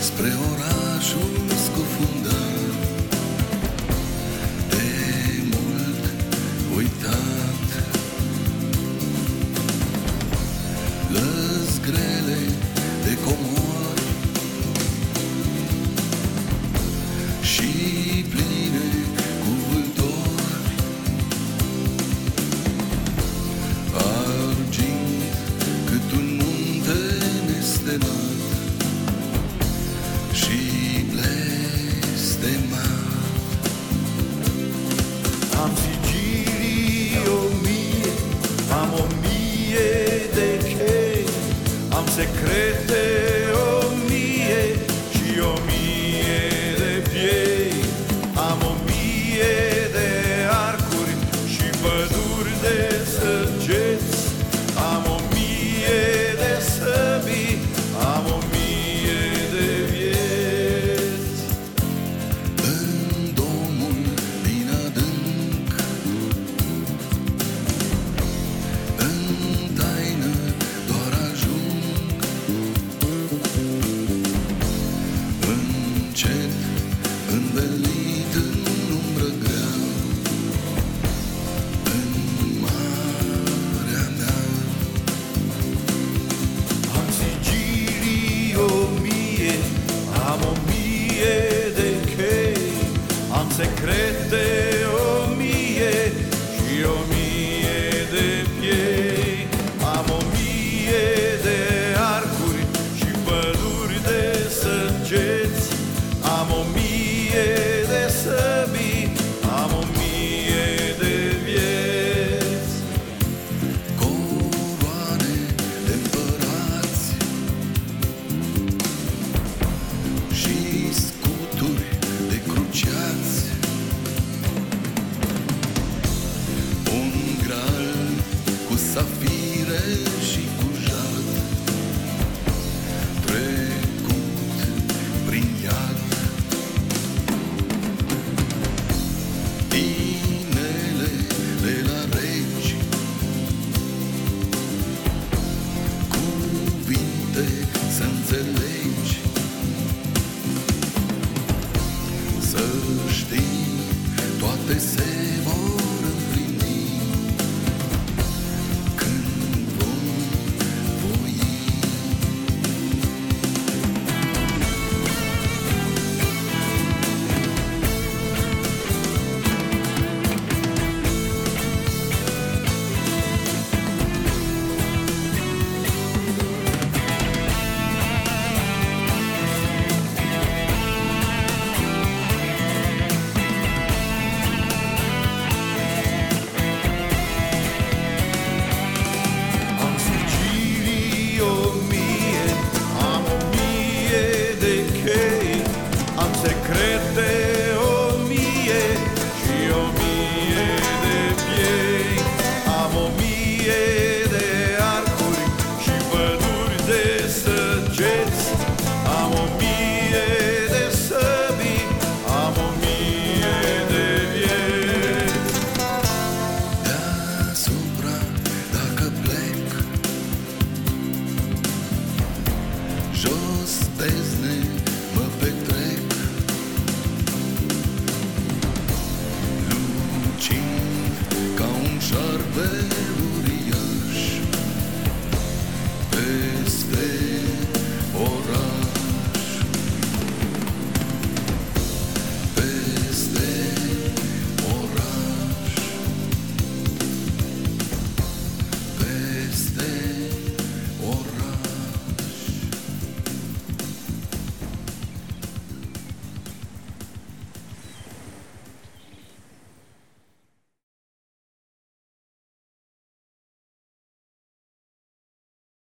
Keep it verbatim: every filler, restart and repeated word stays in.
spre orașul scufundat, de mult uitat. Lăzi grele de comori și pline cu vâltori, argint cât un munte nestemat și blestemat. Am sigilii o mie, am o mie de chei, am secrete o mie și o mie de piei, am o mie de arcuri și păduri de săgeți, am o mie de săbii, am o mie de vieți. În domul din adânc, în taină doar ajung, încet învelit în umbră grea, în marea mea. Am sigilii o mie, am o mie de chei, am secrete o mie și o mie de piei, am o mie de arcuri și păduri de săgeți, am o mie de săbii, am o mie de vieți. Coroane de împărați și scuturi de cruciați, un gral cu safire și cu jad, trecut prin iad. Inele de la regi, cuvinte să înțelegi, să știi, toate se vor împlini când vom voi. Am sigilii o mie, am o mie de chei, am secrete o mie și o mie de piei, am o mie de arcuri și păduri de săgeți, am o mie de săbii, am o mie de vieți. Deasupra, dacă plec, jos bezne mă petrec, lucind ca un șarpe